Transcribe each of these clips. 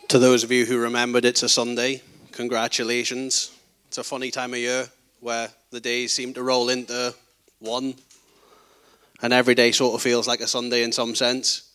To those of you who remembered it's a Sunday, congratulations. It's a funny time of year where the days seem to roll into one, and every day sort of feels like a Sunday in some sense.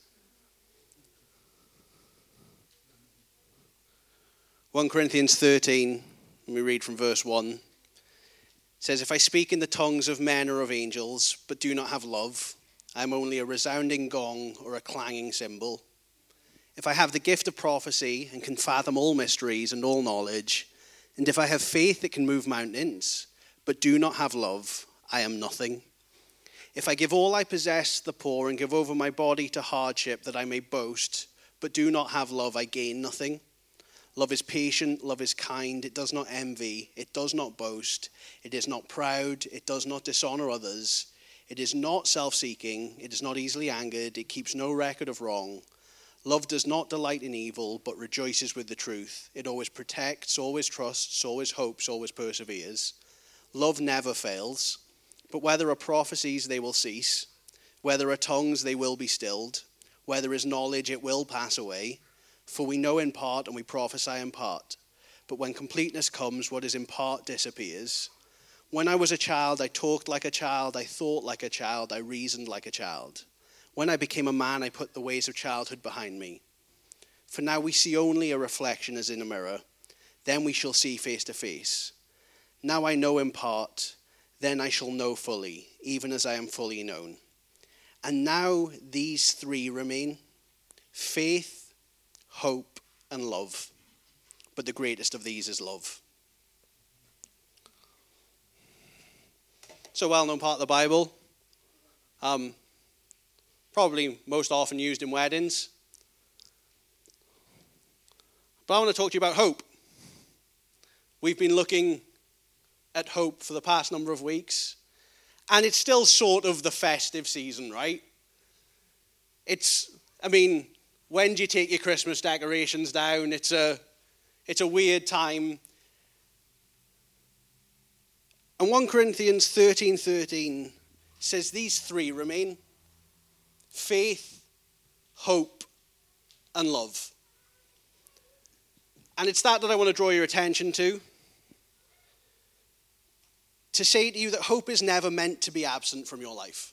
1 Corinthians 13, let me read from verse 1. It says, "If I speak in the tongues of men or of angels, but do not have love, I am only a resounding gong or a clanging cymbal. If I have the gift of prophecy and can fathom all mysteries and all knowledge, and if I have faith that can move mountains, but do not have love, I am nothing. If I give all I possess to the poor and give over my body to hardship that I may boast, but do not have love, I gain nothing. Love is patient, love is kind, it does not envy, it does not boast, it is not proud, it does not dishonor others, it is not self-seeking, it is not easily angered, it keeps no record of wrong. Love does not delight in evil, but rejoices with the truth. It always protects, always trusts, always hopes, always perseveres. Love never fails, but where there are prophecies, they will cease. Where there are tongues, they will be stilled. Where there is knowledge, it will pass away. For we know in part and we prophesy in part. But when completeness comes, what is in part disappears. When I was a child, I talked like a child, I thought like a child, I reasoned like a child. When I became a man, I put the ways of childhood behind me. For now we see only a reflection as in a mirror. Then we shall see face to face. Now I know in part, then I shall know fully, even as I am fully known. And now these three remain: faith, hope, and love. But the greatest of these is love." It's a well-known part of the Bible. Probably most often used in weddings. But I want to talk to you about hope. We've been looking at hope for the past number of weeks. And it's still sort of the festive season, right? When do you take your Christmas decorations down? It's a weird time. And 1 Corinthians 13:13 says these three remain: faith, hope, and love. And it's that I want to draw your attention to say to you that hope is never meant to be absent from your life.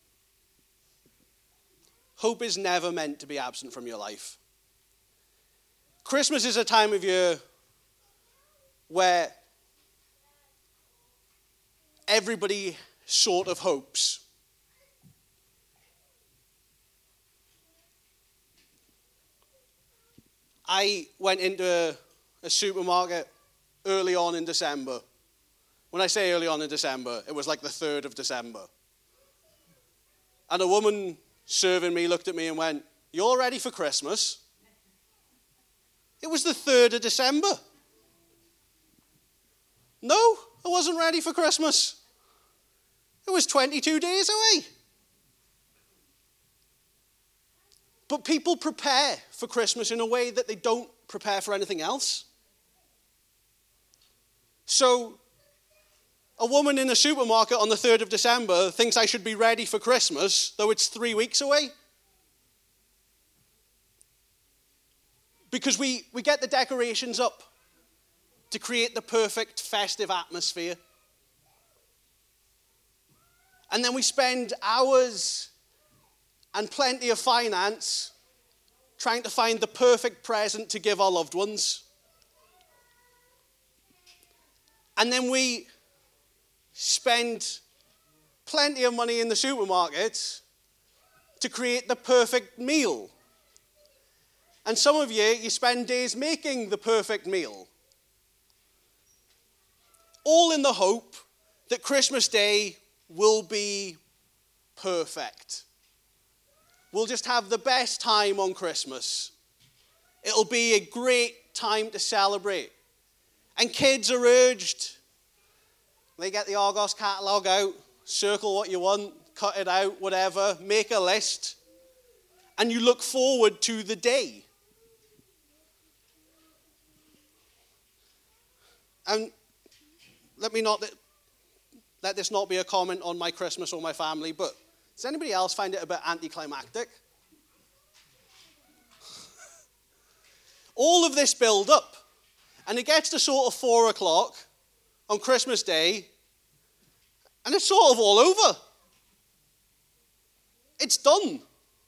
Hope is never meant to be absent from your life. Christmas is a time of year where everybody sort of hopes. I went into a supermarket early on in December. When I say early on in December, it was like the 3rd of December. And a woman serving me looked at me and went, "You all ready for Christmas?" It was the 3rd of December. No, I wasn't ready for Christmas. It was 22 days away. But people prepare for Christmas in a way that they don't prepare for anything else. So, a woman in a supermarket on the 3rd of December thinks I should be ready for Christmas, though it's 3 weeks away. Because we get the decorations up to create the perfect festive atmosphere. And then we spend hours and plenty of finance trying to find the perfect present to give our loved ones. And then we spend plenty of money in the supermarket to create the perfect meal. And some of you spend days making the perfect meal. All in the hope that Christmas Day will be perfect. We'll just have the best time on Christmas. It'll be a great time to celebrate. And kids are urged. They get the Argos catalogue out, circle what you want, cut it out, whatever, make a list, and you look forward to the day. And let this not be a comment on my Christmas or my family, but does anybody else find it a bit anticlimactic? all of this build up. And it gets to sort of 4 o'clock on Christmas Day, and it's sort of all over. It's done.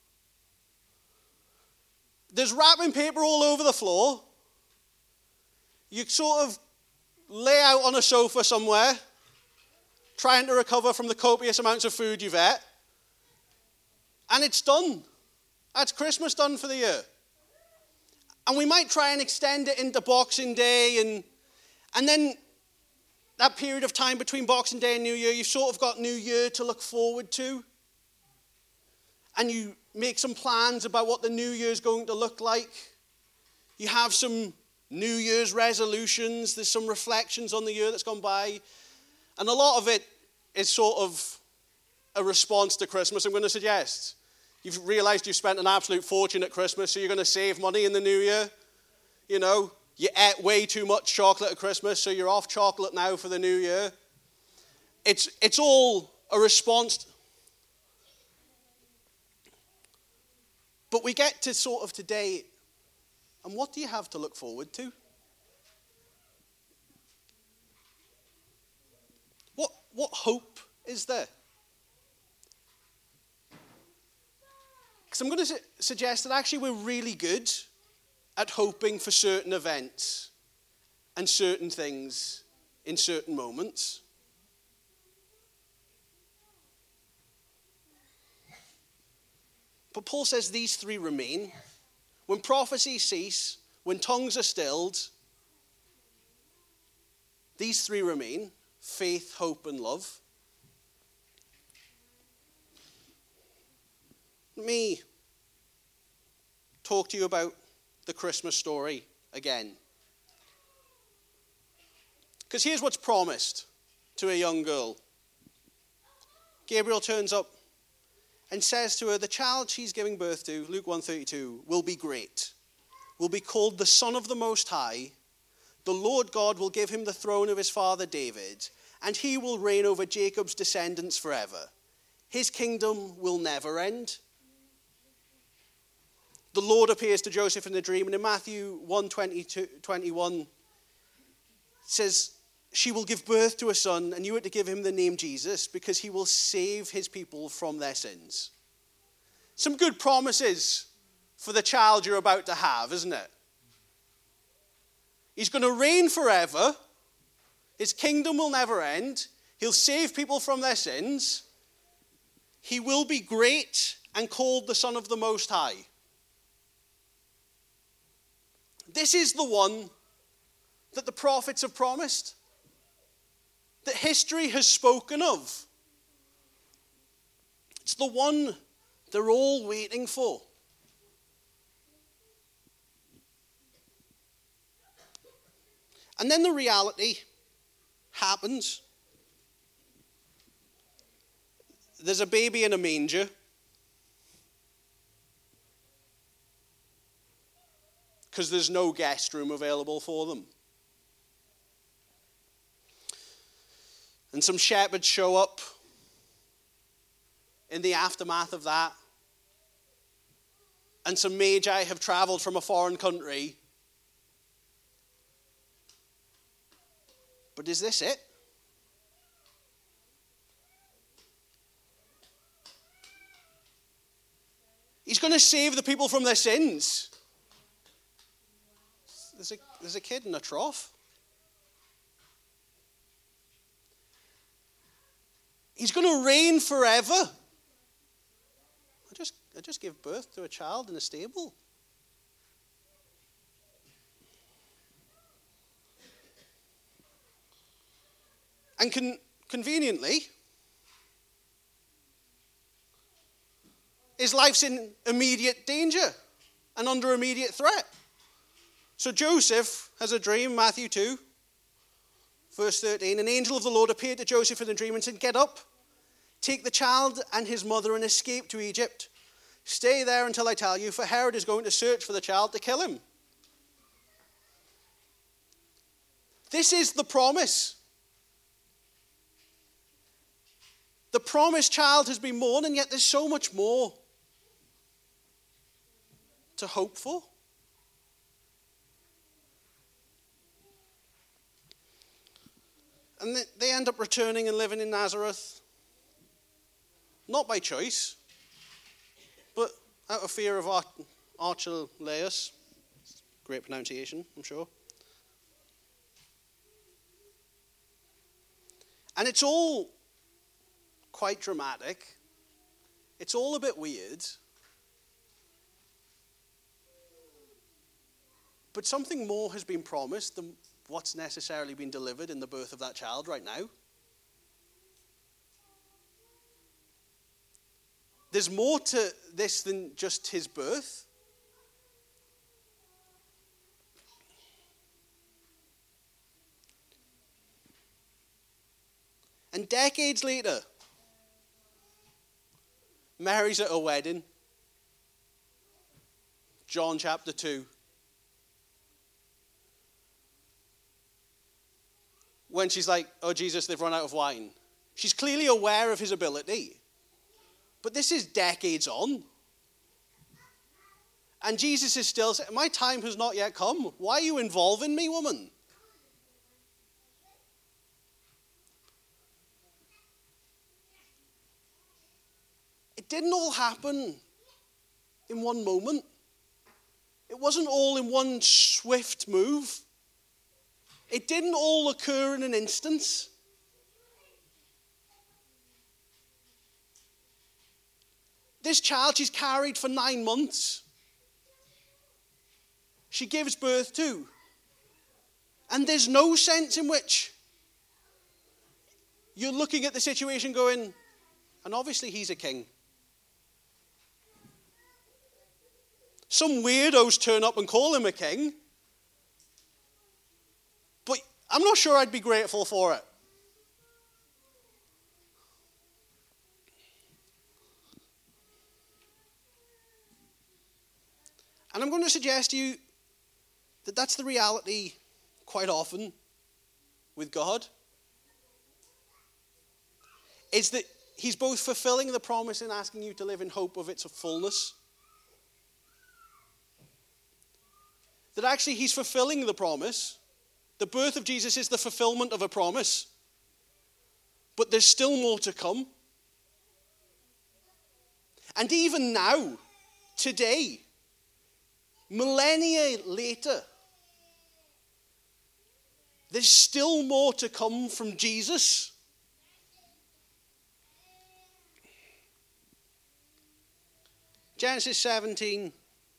There's wrapping paper all over the floor. You sort of lay out on a sofa somewhere, trying to recover from the copious amounts of food you've ate. And it's done. That's Christmas done for the year. And we might try and extend it into Boxing Day, and then that period of time between Boxing Day and New Year, you've sort of got New Year to look forward to. And you make some plans about what the New Year's going to look like. You have some New Year's resolutions. There's some reflections on the year that's gone by. And a lot of it is sort of a response to Christmas, I'm going to suggest. You've realized you've spent an absolute fortune at Christmas, so you're going to save money in the new year. You know, you ate way too much chocolate at Christmas, so you're off chocolate now for the new year. It's all a response. But we get to sort of today, and what do you have to look forward to? What hope is there? Because I'm going to suggest that actually we're really good at hoping for certain events and certain things in certain moments. But Paul says these three remain. When prophecies cease, when tongues are stilled, these three remain: faith, hope, and love. Let me talk to you about the Christmas story again. Because here's what's promised to a young girl. Gabriel turns up and says to her, the child she's giving birth to, Luke 1:32, will be great, will be called the Son of the Most High. The Lord God will give him the throne of his father David, and he will reign over Jacob's descendants forever. His kingdom will never end. The Lord appears to Joseph in a dream, and in Matthew 1:21 says, she will give birth to a son, and you are to give him the name Jesus, because he will save his people from their sins. Some good promises for the child you're about to have, isn't it? He's going to reign forever. His kingdom will never end. He'll save people from their sins. He will be great and called the Son of the Most High. This is the one that the prophets have promised, that history has spoken of. It's the one they're all waiting for. And then the reality happens. There's a baby in a manger. Because there's no guest room available for them. And some shepherds show up in the aftermath of that. And some magi have traveled from a foreign country. But is this it? He's going to save the people from their sins. There's a kid in a trough. He's going to reign forever. I just gave birth to a child in a stable. And conveniently, his life's in immediate danger and under immediate threat. So Joseph has a dream, Matthew 2, verse 13. An angel of the Lord appeared to Joseph in a dream and said, get up, take the child and his mother and escape to Egypt. Stay there until I tell you, for Herod is going to search for the child to kill him. This is the promise. The promised child has been born, and yet there's so much more to hope for. And they end up returning and living in Nazareth. Not by choice, but out of fear of Archelaus. Great pronunciation, I'm sure. And it's all quite dramatic. It's all a bit weird. But something more has been promised than what's necessarily been delivered in the birth of that child right now. There's more to this than just his birth. And decades later, Mary's at a wedding. John chapter 2. When she's like, oh, Jesus, they've run out of wine. She's clearly aware of his ability. But this is decades on. And Jesus is still saying, my time has not yet come. Why are you involving me, woman? It didn't all happen in one moment. It wasn't all in one swift move. It didn't all occur in an instant. This child she's carried for 9 months. She gives birth to. And there's no sense in which you're looking at the situation going, and obviously he's a king. Some weirdos turn up and call him a king. But I'm not sure I'd be grateful for it. And I'm going to suggest to you that that's the reality quite often with God. Is that he's both fulfilling the promise and asking you to live in hope of its fullness. That actually he's fulfilling the promise. The birth of Jesus is the fulfillment of a promise. But there's still more to come. And even now, today, millennia later, there's still more to come from Jesus. Genesis 17.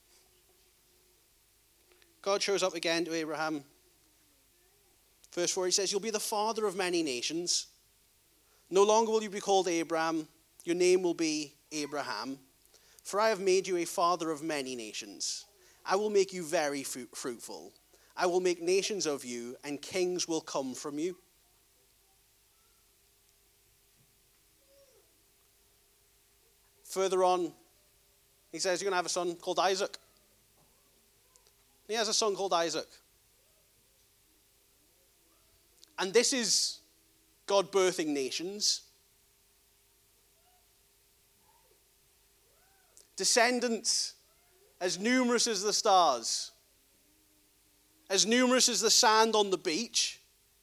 God shows up again to Abraham. Verse 4, he says, you'll be the father of many nations. No longer will you be called Abram. Your name will be Abraham. For I have made you a father of many nations. I will make you very fruitful. I will make nations of you, and kings will come from you. Further on, he says, you're going to have a son called Isaac. He has a son called Isaac. And this is God birthing nations. Descendants as numerous as the stars, as numerous as the sand on the beach.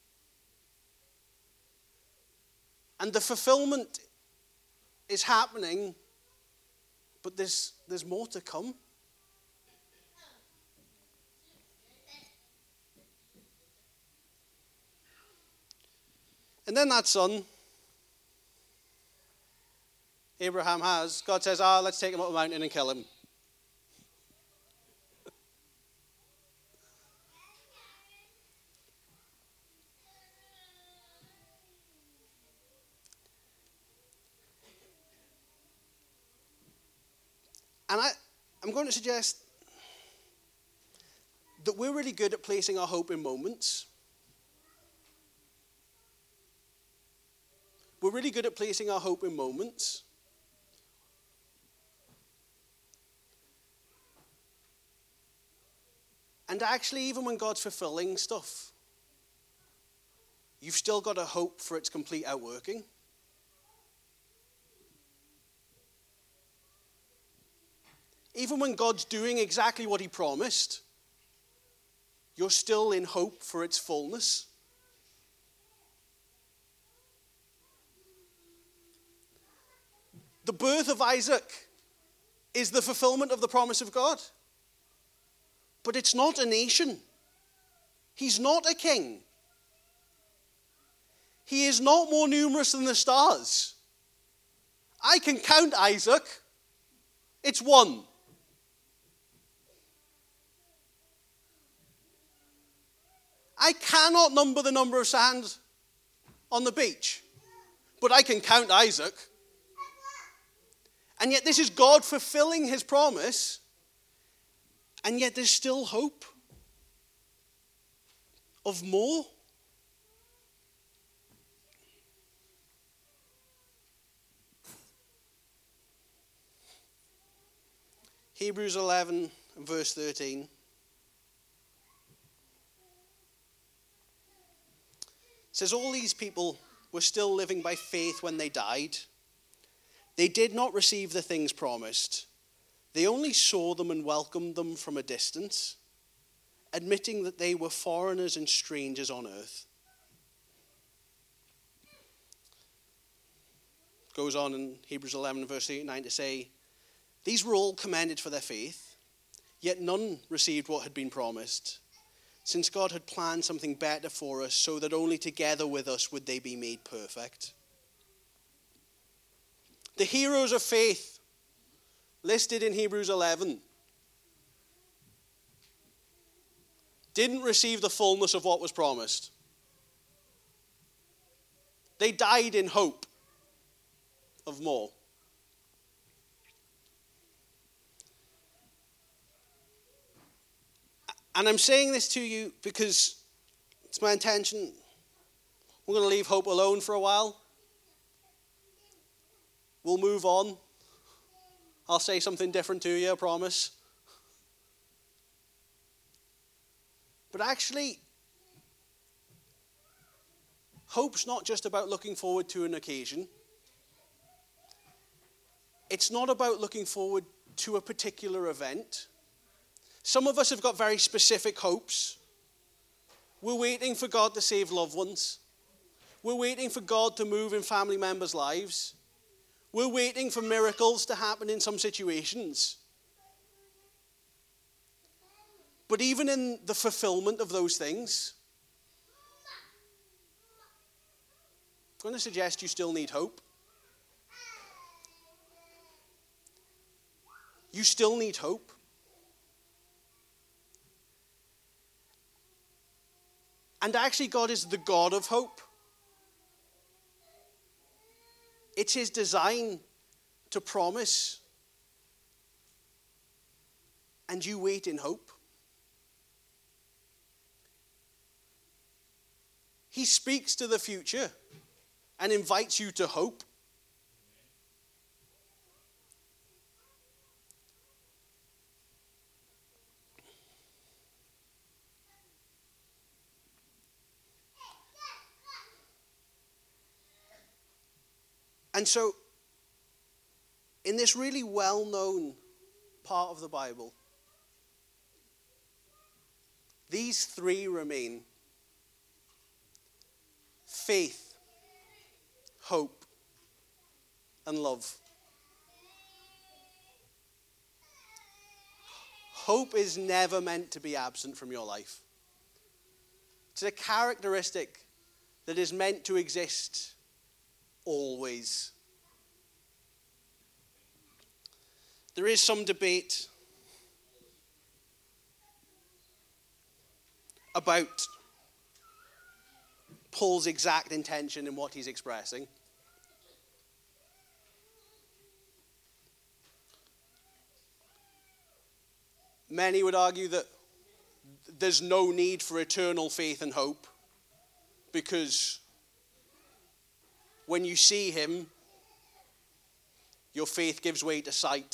And the fulfillment is happening, but there's more to come. And then that son, Abraham has, God says, let's take him up a mountain and kill him. And I'm going to suggest that we're really good at placing our hope in moments. We're really good at placing our hope in moments. And actually, even when God's fulfilling stuff, you've still got to hope for its complete outworking. Even when God's doing exactly what he promised, you're still in hope for its fullness. The birth of Isaac is the fulfillment of the promise of God. But it's not a nation. He's not a king. He is not more numerous than the stars. I can count Isaac. It's one. I cannot number the number of sand on the beach, but I can count Isaac. And yet this is God fulfilling his promise, and yet there's still hope of more. Hebrews 11 and verse 13. Says all these people were still living by faith when they died. They did not receive the things promised. They only saw them and welcomed them from a distance, admitting that they were foreigners and strangers on earth. Goes on in Hebrews 11 verse 9 to say, these were all commended for their faith, yet none received what had been promised, since God had planned something better for us, so that only together with us would they be made perfect. The heroes of faith listed in Hebrews 11 didn't receive the fullness of what was promised. They died in hope of more. And I'm saying this to you because it's my intention. We're going to leave hope alone for a while. We'll move on. I'll say something different to you, I promise. But actually, hope's not just about looking forward to an occasion. It's not about looking forward to a particular event. Some of us have got very specific hopes. We're waiting for God to save loved ones. We're waiting for God to move in family members' lives. We're waiting for miracles to happen in some situations. But even in the fulfillment of those things, I'm going to suggest you still need hope. You still need hope. And actually, God is the God of hope. It's his design to promise. And you wait in hope. He speaks to the future and invites you to hope. And so, in this really well-known part of the Bible, these three remain: faith, hope, and love. Hope is never meant to be absent from your life. It's a characteristic that is meant to exist always. There is some debate about Paul's exact intention in what he's expressing. Many would argue that there's no need for eternal faith and hope because when you see him, your faith gives way to sight.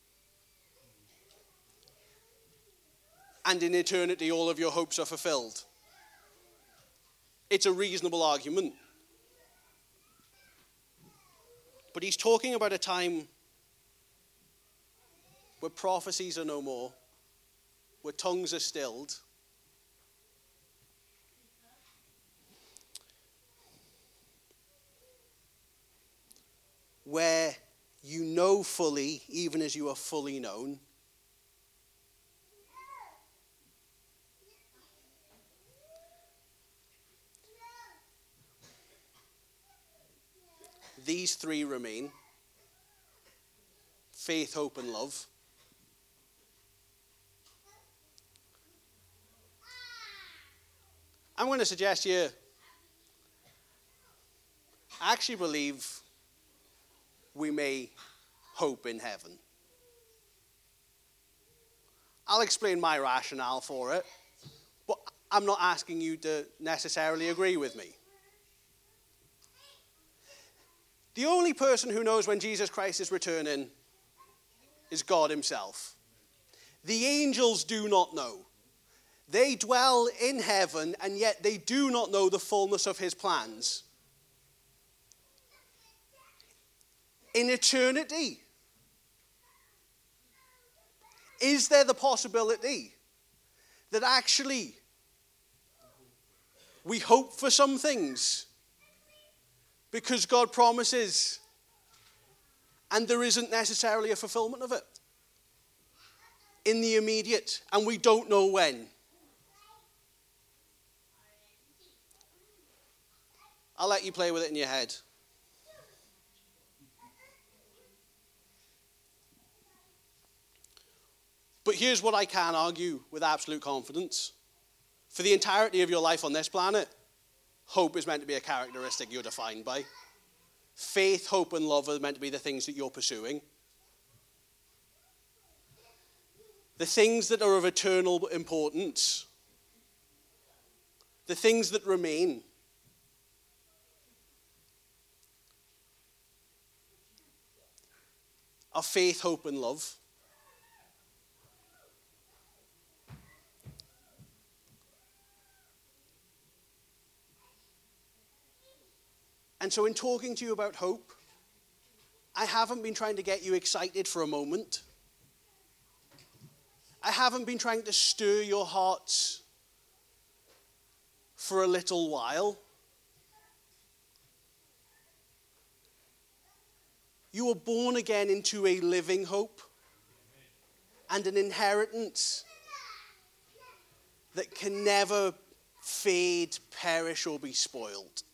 And in eternity, all of your hopes are fulfilled. It's a reasonable argument. But he's talking about a time where prophecies are no more, where tongues are stilled, where You know fully, even as you are fully known. These three remain: faith, hope, and love. I'm going to suggest here, I actually believe we may hope in heaven. I'll explain my rationale for it, but I'm not asking you to necessarily agree with me. The only person who knows when Jesus Christ is returning is God himself. The angels do not know. They dwell in heaven, and yet they do not know the fullness of his plans. In eternity, is there the possibility that actually we hope for some things because God promises and there isn't necessarily a fulfillment of it in the immediate, and we don't know when? I'll let you play with it in your head. But here's what I can argue with absolute confidence. For the entirety of your life on this planet, hope is meant to be a characteristic you're defined by. Faith, hope, and love are meant to be the things that you're pursuing. The things that are of eternal importance. The things that remain. Are faith, hope, and love. And so in talking to you about hope, I haven't been trying to get you excited for a moment. I haven't been trying to stir your hearts for a little while. You were born again into a living hope and an inheritance that can never fade, perish, or be spoiled.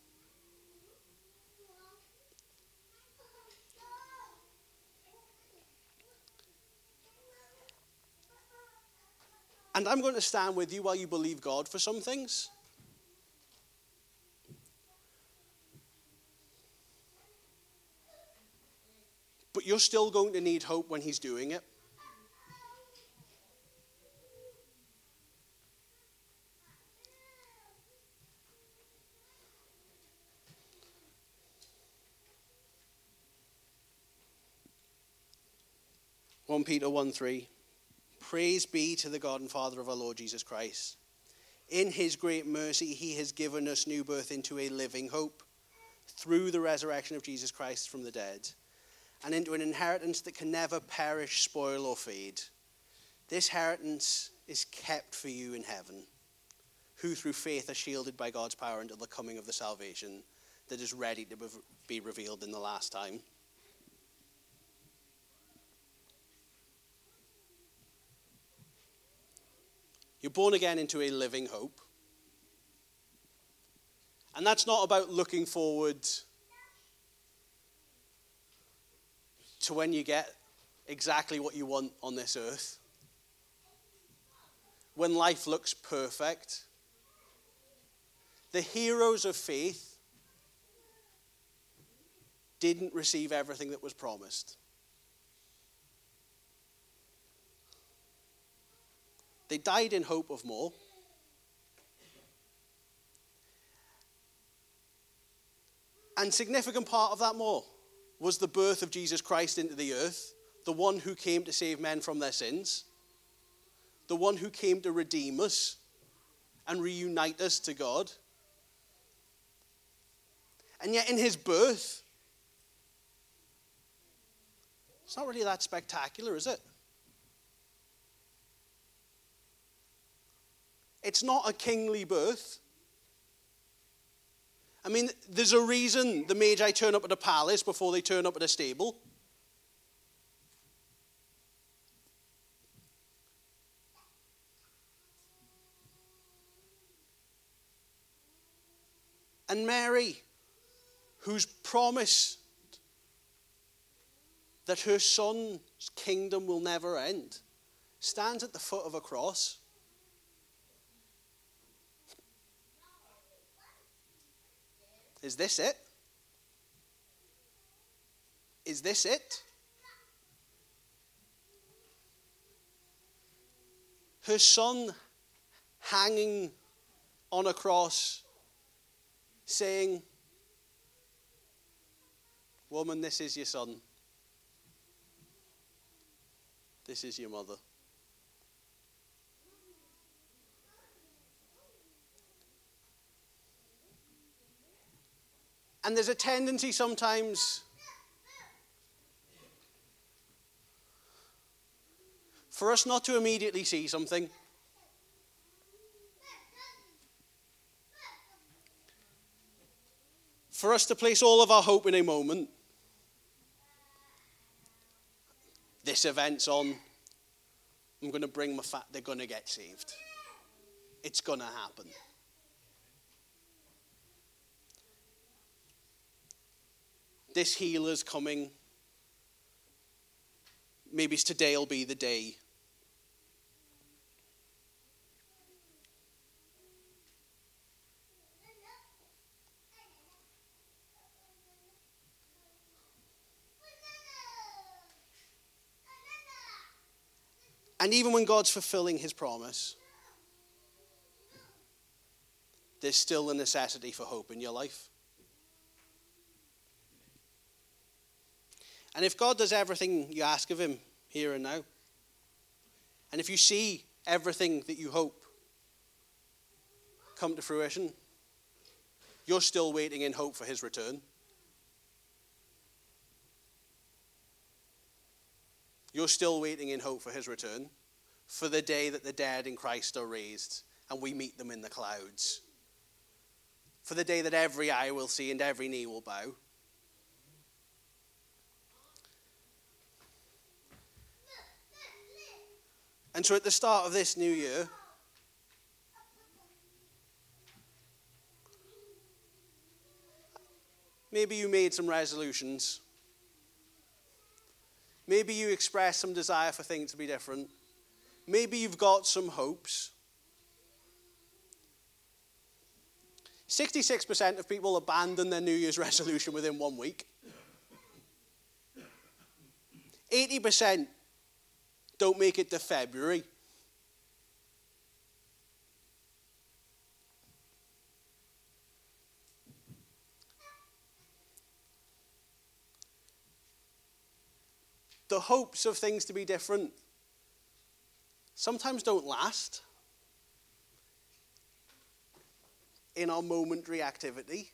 And I'm going to stand with you while you believe God for some things. But you're still going to need hope when he's doing it. (1 Peter 1:3). Praise be to the God and Father of our Lord Jesus Christ. In his great mercy, he has given us new birth into a living hope through the resurrection of Jesus Christ from the dead, and into an inheritance that can never perish, spoil, or fade. This inheritance is kept for you in heaven, who through faith are shielded by God's power until the coming of the salvation that is ready to be revealed in the last time. You're born again into a living hope. And that's not about looking forward to when you get exactly what you want on this earth. When life looks perfect. The heroes of faith didn't receive everything that was promised. They died in hope of more. And significant part of that more was the birth of Jesus Christ into the earth, the one who came to save men from their sins, the one who came to redeem us and reunite us to God. And yet in his birth, it's not really that spectacular, is it? It's not a kingly birth. I mean, there's a reason the Magi turn up at a palace before they turn up at a stable. And Mary, who's promised that her son's kingdom will never end, stands at the foot of a cross. Is this it? Is this it? Her son hanging on a cross, saying, "Woman, this is your son. This is your mother." And there's a tendency sometimes for us not to immediately see something. For us to place all of our hope in a moment. This event's on. I'm going to bring my they're going to get saved. It's going to happen. This healer's coming. Maybe today will be the day. And even when God's fulfilling his promise, there's still a necessity for hope in your life. And if God does everything you ask of him here and now, and if you see everything that you hope come to fruition, you're still waiting in hope for his return. You're still waiting in hope for his return, for the day that the dead in Christ are raised and we meet them in the clouds. For the day that every eye will see and every knee will bow. And so at the start of this new year, maybe you made some resolutions. Maybe you expressed some desire for things to be different. Maybe you've got some hopes. 66% of people abandon their New Year's resolution within 1 week. 80% don't make it to February. The hopes of things to be different sometimes don't last in our momentary activity.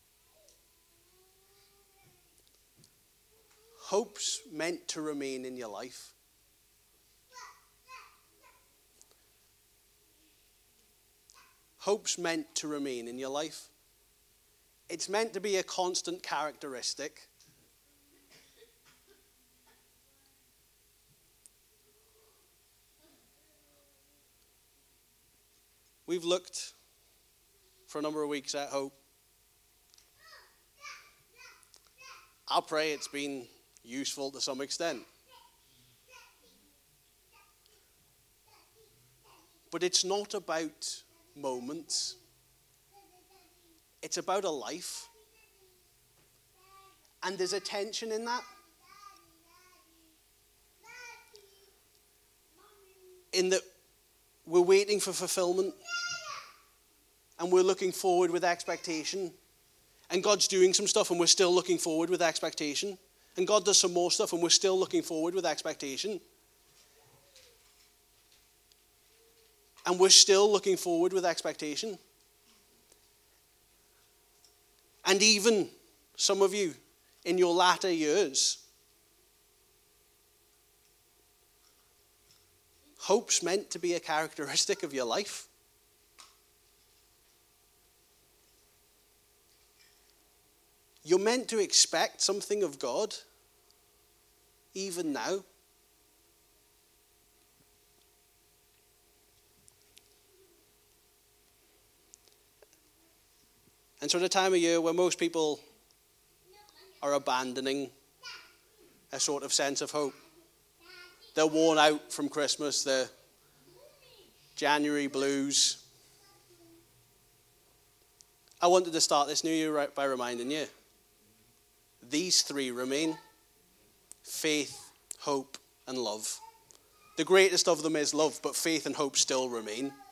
Hope's meant to remain in your life. Hope's meant to remain in your life. It's meant to be a constant characteristic. We've looked for a number of weeks at hope. I pray it's been useful to some extent. But it's not about moments. It's about a life. And there's a tension in that. In that we're waiting for fulfillment. And we're looking forward with expectation. And God's doing some stuff and we're still looking forward with expectation. And God does some more stuff and we're still looking forward with expectation. And we're still looking forward with expectation. And even some of you in your latter years, hope's meant to be a characteristic of your life. You're meant to expect something of God, even now. And And so, at a time of year where most people are abandoning a sort of sense of hope, they're worn out from Christmas, the January blues, I wanted to start this new year by reminding you, these three remain: faith, hope, and love. The greatest of them is love, but faith and hope still remain.